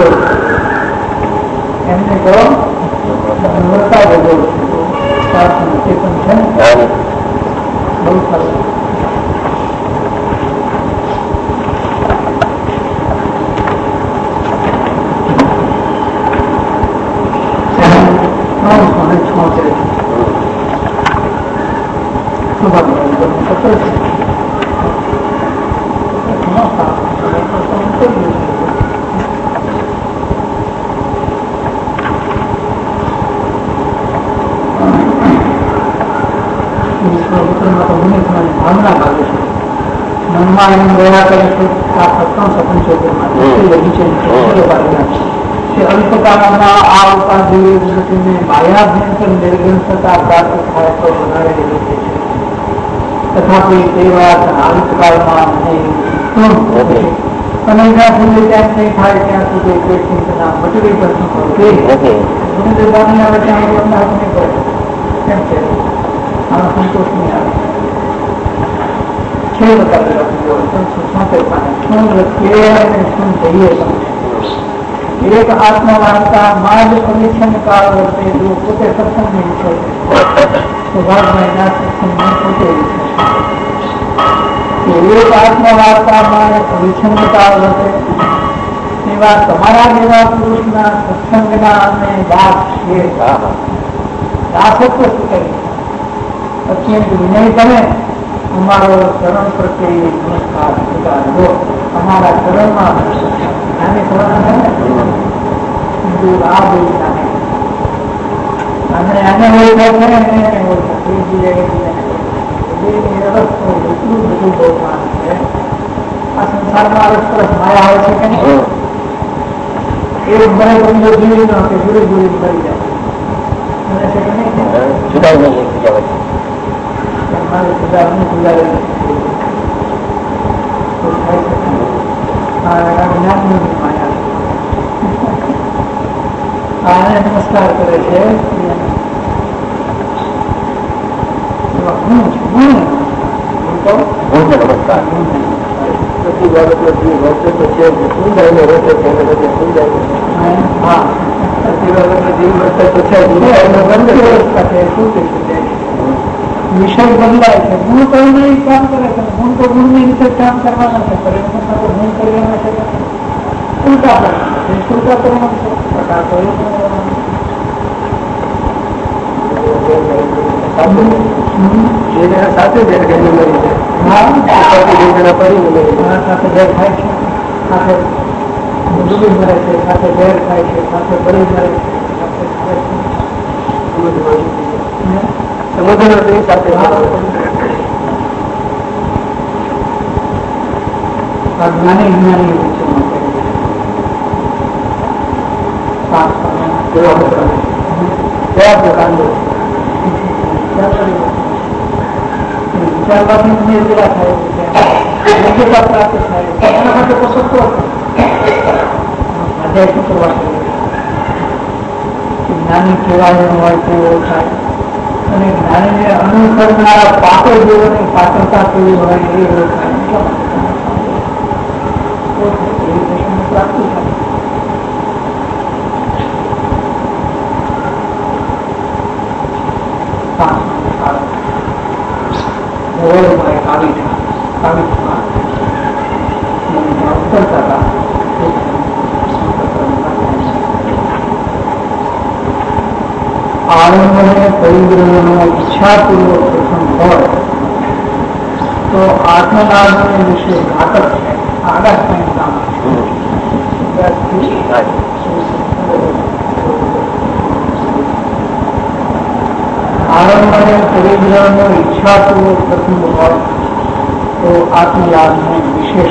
Speaker 2: એમને કહો નમ્રતા ભગો છે બહુ સરસ. મનમાં એમ રહ્યા કરે છે આ સત્સંગ સપંચોમાં અલ્પકાળમાં આ ઉપાધિ માયાભ્યંતર નિર્ગુણ થતા પ્રાપ્ત થાય તો વધારે છે. તથાપિ તે વાત અલ્પકાળમાં અને જ્યાં સુધી ત્યાં નહીં થાય ત્યાં સુધી કોઈ ચિંતના મટવી પડતું આવે કેમ છે આનો સંતોષ નહીં આવે. એક આત્મવાર્તા માં જ અનિચ્છન કાળ વર્તે જો પોતે સત્સંગ નહીં છે તો ભાગમાં સત્સંગમાં પોતે એક આત્મવાર્તામાં અનિચ્છન કાળ વર્તે એવા તમારા જેવા પુરુષના સત્સંગના અમે દાસ છીએ. દાસત્વ શું કરી અત્યંત વિનય બને અમારો ચરણ પ્રત્યે નમસ્કાર સ્વીકારજો. અમારા ચરણમાં આને ચરણ આ બોલતા આને હોય બધું બોલવાનું છે. આ સંસારમાં રસપ્રસ માયા હોય છે કે નહીં? એક ભરે તમને જીવી ન કે જુદી જુદી ભરી જાય છે કે નહીં?
Speaker 3: જુદા નહીં
Speaker 2: નમસ્કાર કરે છે.
Speaker 3: નમસ્કાર બધી બાબત વર્તે તો છે શું જાય વર્તે છે હા બધી બાબત જીવ વર્તે તો છે
Speaker 2: શું કહી શકે? વિષય બદલાય છે. ગુણ કરીને કામ કરે છે. ગુણ તો ગુણ ની રીતે કામ કરવાના છે. પરિવર્તન તો ગુણ કરવાના છે. ઉલટા ઉલટા કરવાના છે. પ્રકાર તો
Speaker 3: સાથે બેર ગયેલી મરી છે.
Speaker 2: સાથે બેર થાય છે. સાથે ડૂબી મરે છે. સાથે બેર થાય છે. સાથે પડી મરે છે.
Speaker 3: સમુદ્ર સાથે
Speaker 2: જ્ઞાની જ્ઞાની કેવા પ્રકારનું વિચારવાથી નિર્જરા થાય છે, યોગ્યતા પ્રાપ્ત થાય છે. એના માટે પસંદો આધ્યાત્મિક કરવા જ્ઞાની કેવાયું હોય તેવો થાય અને જ્ઞાનીને અનુસરનારા પાકો જીવનની પાત્રતા કેવી હોય એ ઓળખાય. પ્રાપ્તિ થાય. હોળમાં એક આવી ઉતરતા હતા. આનંદને પરિગ્રહનો ઈચ્છાપૂર્વક પ્રસંગ હોય તો આત્મલાભને વિશે ઘાતક છે. આગળ કંઈ કામ આનંદને પરિગ્રહનો ઈચ્છાપૂર્વક પ્રસંગ હોય તો આત્મલાભને વિશેષ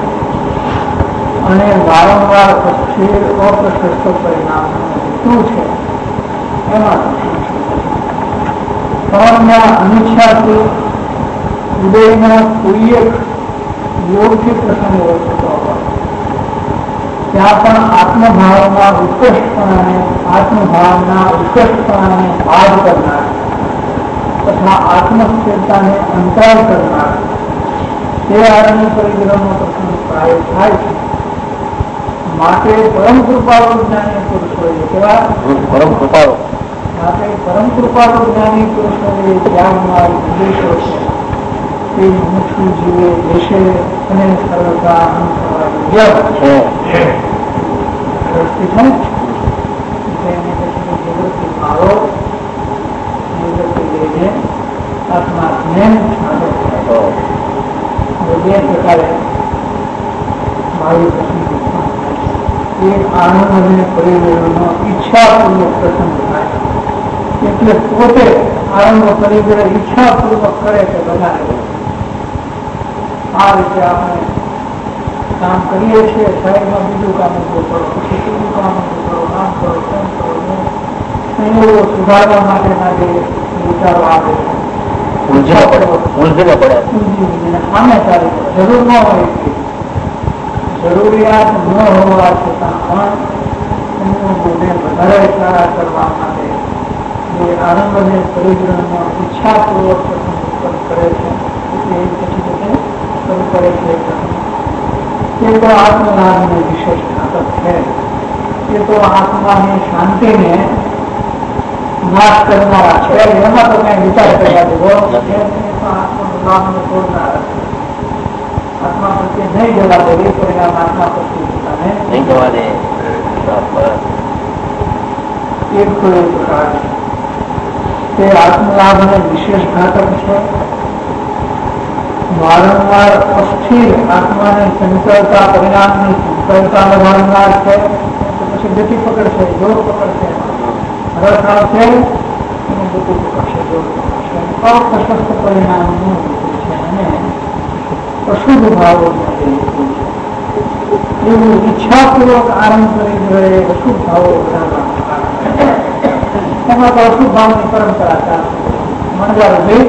Speaker 2: અને વારંવાર અસ્થિર અપ્રશસ્ત પરિણામ શું છે એમાં અનિચ્છાથી ઉદયના કોઈ એક યોગથી પ્રસંગ વર્તતો હોય ત્યાં પણ આત્મભાવના ઉત્કૃષ્ટપણાને બાદ કરનાર તથા આત્મસ્થિરતાને અંતરાલ કરનાર તે આરણ્ય પરિગ્રહનો પ્રસંગ પ્રાય થાય છે. માટે પરમ કૃપાળુ જ્ઞાની પુરુષોએ કેવા પરમ કૃપાળુ જ્ઞાની પુરુષોએ ધ્યાનમાં ઉદ્દેશો છે તે મુખ્ય જીવે દેશે અને સરળતા અનુસરવા યોગ્ય છે. નિવૃત્તિ ભાવો નિવૃત્તિ લઈને આત્મા જ્ઞાન સાધો બે પ્રકારે ભાવિ પ્રસંગ એક આનંદ અને પરિગ્રહનો ઈચ્છાપૂર્વક પ્રસંગ થાય એટલે પોતે આનંદ પરિગ્રહ ઈચ્છાપૂર્વક કરે કે વધારે આ રીતે આપણે કામ કરીએ છીએ. સાઈડમાં બીજું કામ ઉભું કરો, પછી બીજું કામ ઉભું કરો, આમ કરો તેમ કરો, સંયોગો સુધારવા માટેના જે વિચારો આવે સામે ચાલી જરૂર ન હોય જરૂરિયાત ન હોવા છતાં પણ સંયોગોને વધારે સારા કરવા માટે જે આનંદ અને પરિગ્રહનો ઈચ્છાપૂર્વક પ્રસંગ કરે છે શરૂ કરે છે તે તો આત્મલાભને વિશેષ ઘાતક છે. તે તો આત્માની શાંતિને નાશ કરનારા છે. એમાં તો કઈ વિચાર કરવા જેવો આત્મલાભને તોડનારા આત્મા પ્રત્યે નહીં જવા દે એ પરિણામ આત્મા પ્રત્યે પોતાને નહીં જવા દે. એક તો એ પ્રકાર છે તે આત્મલાભને વિશેષ ઘાતક છે. વારંવાર અસ્થિર આત્માની ચંચળતા પરિણામની ચંચળતા વધારનાર છે. પછી ગતિ પકડશે, જોર પકડશે, રસ આવશે એનું ગતિ પકડશે, જોર પકડશે. અપ્રશસ્ત પરિણામનું છે અને અશુભ ભાવો એવું ઈચ્છાપૂર્વક આરંભ કરી જોઈએ. અશુભ ભાવો વધારવા એમાં તો અશુભ ભાવની પરંપરા ચાલશે. મણગારો ભાઈ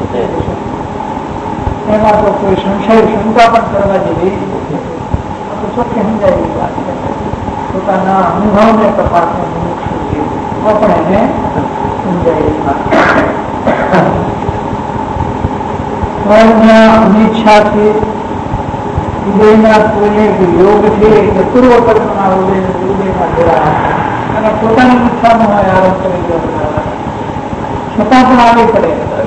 Speaker 2: એમાં તો કોઈ શંકા પણ કરવા જેવી ચોખ્ખી સમજાયેલી વાત છે. પોતાના અનુભવને તપાસને પણ એને સમજાયેલી વાત. અનિચ્છાથી ઉદયના કોઈ યોગથી કે પૂર્વ કલ્પના ઉદયના જોડાયા અને પોતાની ઈચ્છા ન હોય આરોપ કરી દેવા છતાં પણ આવી પડે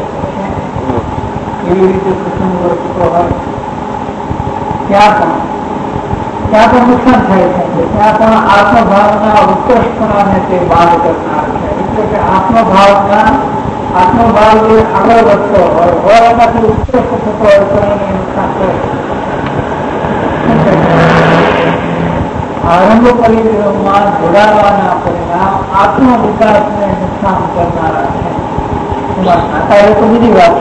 Speaker 2: એવી રીતે પ્રસંગ વર્તતો હોય ત્યાં પણ નુકસાન થાય છે. ત્યાં પણ આત્મભાવના ઉત્કૃષ્ટપણાને તે બાદ કરનાર છે. એટલે કે આત્મભાવ જે આગળ વધતો હોય એનાથી ઉત્કૃષ્ટ થતો હોય તો એને નુકસાન કરે. આરંભ પરિગ્રહમાં જોડાવાના પરિણામ આત્મ વિકાસને નુકસાન કરનારા છે. એ તો બીજી વાત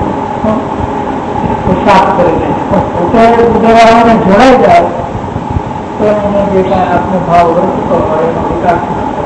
Speaker 2: છે. સાફ કરીને પોતે ઉદયવાળાને જોડાઈ જાય તો એને જે કાંઈ આત્મભાવ વર્તતો હોય એનો વિકાસ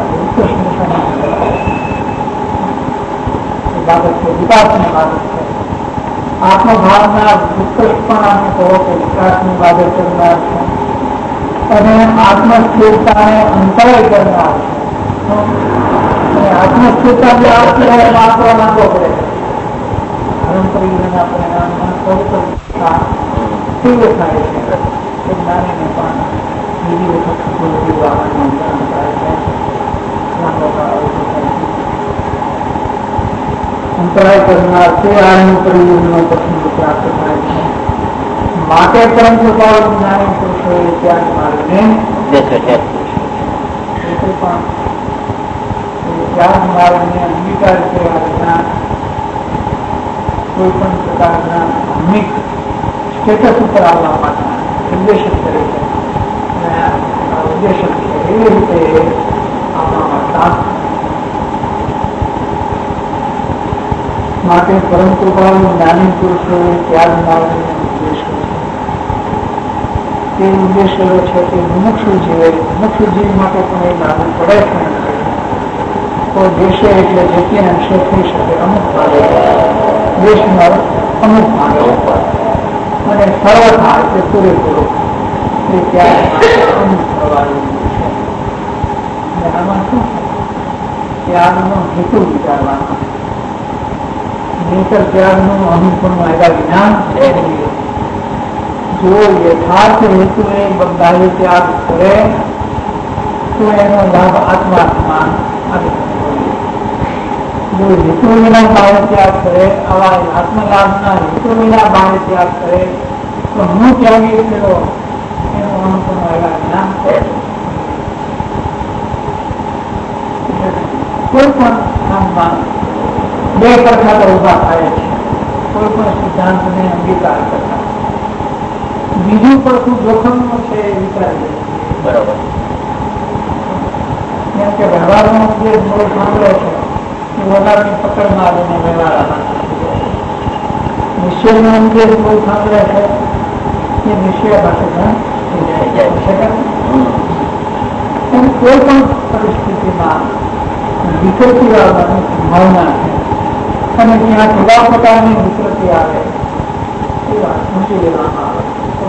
Speaker 2: બાબત છે, વિકાસની બાબત છે. આત્મભાવના ઉત્કૃષ્ટપણાને કહો કે વિકાસની બાબત કરનાર છે અને આત્મસ્થિરતાને અંતરાય કરનાર છે. અને આત્મસ્થિરતા જે આપવા માંગવો પડે પરિગ્રહના પરિણામમાં તીવ્ર થાય છે. જ્ઞાનીને પણ બીજી વખત જીવવાનું થાય છે. અભિપ્રાય કરનાર તે આનું પ્રયોગનો પસંદ પ્રાપ્ત થાય છે. માટે પરમ કૃપાળુ જ્ઞાની પુરુષોએ ત્યાગ માર્ગને ત્યાગ માર્ગને અંગીકાર કર્યા વિના કોઈ પણ પ્રકારના ધાર્મિક સ્ટેટસ ઉપર આવવા માટે ઉદ્દેશન કરે છે. ઉદ્દેશન છે એવી રીતે આવવા માંગતા માટે પરમ કૃપાળુ જ્ઞાની પુરુષોએ ત્યાગ માર્ગને ઉદ્દેશ કર્યો. તે ઉદ્દેશ્યો છે કે મુમુક્ષુ જીવ માટે પણ એ લાગુ પડે છે. તો દેશે એટલે જેટલી અંશે થઈ શકે અમુક ભાગે દેશમાં અમુક ભાગે અને સર્વથા એટલે પૂરેપૂરો એ ત્યાં અમુક પ્રવાહી છે. આમાં શું છે ત્યાગનો હેતુ વિચારવાનો. નહીતર ત્યાગનું અનુપૂર્ણ આવ્યા વિના જો યથાર્થ હેતુ એ બાહ્ય ત્યાગ કરે તો એનો લાભ આત્માત્મા આવી શકે. જો હેતુ વિના બાહ્ય ત્યાગ કરે, આવા આત્મલાભના હેતુ વિના બાહ્ય ત્યાગ કરે તો હું ત્યાગી થયો એનો અનુપૂર્ણ આવ્યા વિના કોઈ પણ કામમાં બે પડકારો ઉભા થાય છે. કોઈ પણ સિદ્ધાંતને અંગીકાર કરતા બીજું પડતું જોખમનું છે એ વિચારી બરાબર. કેમ કે વ્યવહારનો જે મૂળ સાંભળે છે એ વધારની પકડમાં આવીને વ્યવહાર નિશ્ચયનો જે મૂળ સાંભળે છે એ નિશ્ચય પાસે કોઈ પણ પરિસ્થિતિમાં વિકૃતિ આવવાની સંભાવના છે અને ત્યાં કેવા પ્રકારની વિકૃતિ આવે એ વાત સમજી લેવામાં આવે.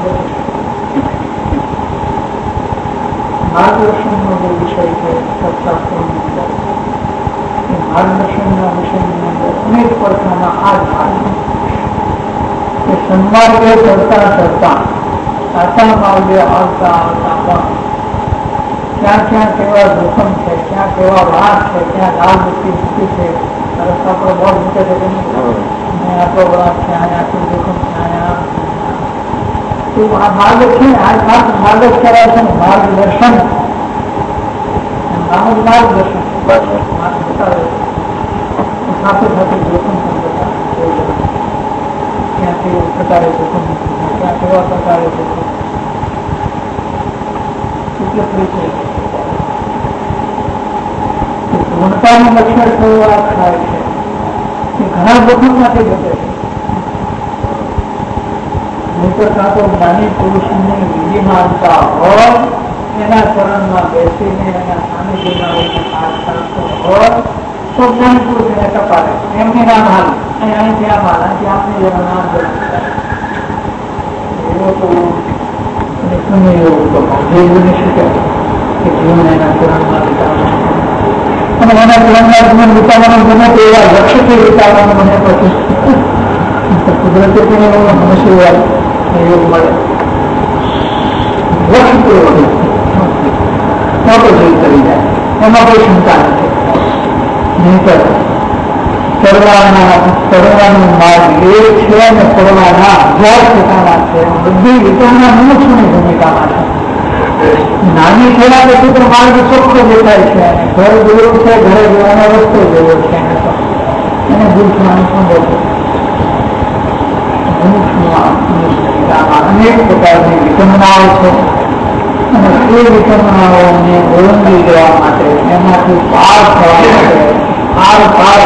Speaker 2: માર્ગદર્શનનો જે વિષય છે સત્શાસ્ત્રોની અંદર એ માર્ગદર્શનના વિષયની અંદર અનેક પડકારના આ જ ભાગ કે સન્માર્ગે ચડતા ચડતા સાચા માર્ગે આવતા આવતા પણ ક્યાં ક્યાં કેવા જોખમ છે, ક્યાં કેવા વાત છે, ક્યાં લાલ વ્યક્તિ મૂકી છે. રસ્તા પર બોર્ડ મૂકે છે કે નહીં આટલો વાત છે, આટલું જોખમ છે. આ માર્ગ છે આ ખાસ માર્ગ જ કરાય છે ને માર્ગદર્શન નામ જ માર્ગદર્શન માર્ગ બતાવે સાથે સાથે જોખમ પણ બતાવે. ક્યાં કેવું પ્રકારે જોખમ ક્યાં કેવા પ્રકારે જોખમ એટલે પરિચય પૂર્ણતાનું લક્ષણ શરૂઆત થાય છે કે ઘણા જોખમમાંથી ઘટે છે. નહીતર કાં તો જ્ઞાની પુરુષની વિધિમાનતા હોય એના ચરણમાં બેસીને એના સાનિધ્યમાં રહીને પાઠ કરતો હોય તો જ્ઞાની પુરુષ એને ટપાડે એમની નામ હાલ અહીં ત્યાં હાલ અહીંથી આપની જેવા નામ એવો તો તમે એવું તો જીવની શકે કે જીવન એના ચરણમાં વિતાવવાનું અને એના ચરણમાં જીવન વિતાવવાનું ગમે તે એવા લક્ષ્યથી વિતાવવાનું મને પછી કુદરતી પણ એવો મનુષ્ય યોગ મળે મોટો જીવ કરી જાય એમાં કોઈ શંકા નથી. નહીતર ચડવાનો માર્ગ એક છે અને ચડવાના 1000 ઠેકાણા છે. બધી વિચારના મનુષ્યની ભૂમિકામાં છે. નાની થયા પછી તો માર્ગ ચોખ્ખો દેખાય છે અને ઘર જેવું છે, ઘરે જવાનો રસ્તો જેવો છે એને ભૂલ થવાનું સંભવ અનેક પ્રકારની વિટમનાઓ છે અને એ વિટમનાઓને ઓળંગી જવા માટે એમાંથી પાર થવા માટે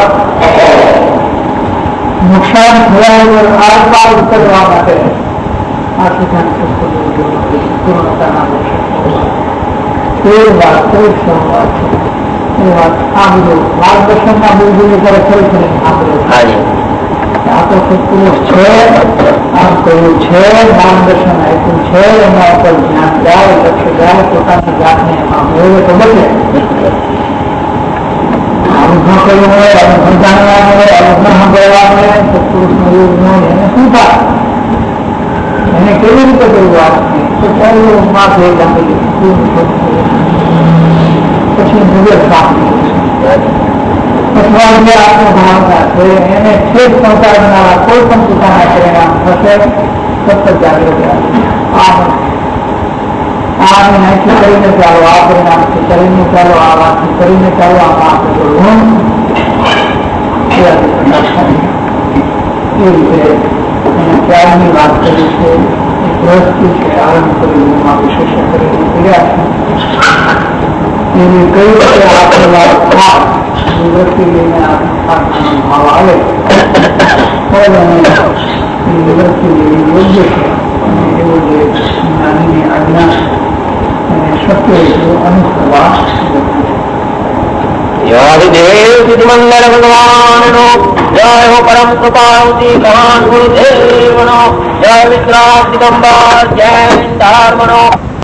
Speaker 2: નુકસાન થયા આર ઉતરવા માટે આ સિદ્ધાંત પૂર્ણતાના એ વાસ્તવિક સંવાદ છે. એ વાત આ બધું માર્ગદર્શનના બિંદુ ત્યારે ખરી ખરી સાંભળે આ તો સત્પુરુષ છે, આમ કહ્યું છે, માર્ગદર્શન આપ્યું છે, એના ઉપર ધ્યાન જાય, લક્ષ્ય જાય, પોતાની જાતને એમાં મેળવે તો બચે. આવું ન કહ્યું હોય, આવું ન જાણવાનું હોય, આવું ન સાંભળવાનું હોય, સત્પુરુષનો યોગ ન હોય એને શું થાય? એને કેવી રીતે કરવું આપને તો ચાલો માં થઈ પછી નજર સાફ અથવા જે આત્મભાવના છે એને છેદ પહોંચાડનારા કોઈ પણ પોતાના પરિણામ થશે સતત જાગૃત આને નક્કી કરીને ચાલો આ પરિણામથી કરીને ચાલો આ વાતથી કરીને ચાલો આમાં આપણે જોડવું એ રીતે ત્યારની વાત કરી છે વસ્તુ છે આરંભ કરી વિશેષ કરી કર્યા છે એની કઈ રીતે આપણે વાત થાય નિવૃત્તિ લઈને ભાવ આવે નિવૃત્તિ લેવી યોગ્ય છે અને એવું જે જ્ઞાનીની આજ્ઞા અને શક્ય એટલું અનુસરવા
Speaker 3: મંગળ ભગવાન નો જય હો પરમ કૃપાવતી ભગવાન ગુરુદેવ નો જય વિશ્રામ દિગંબર જય ધર્મ નો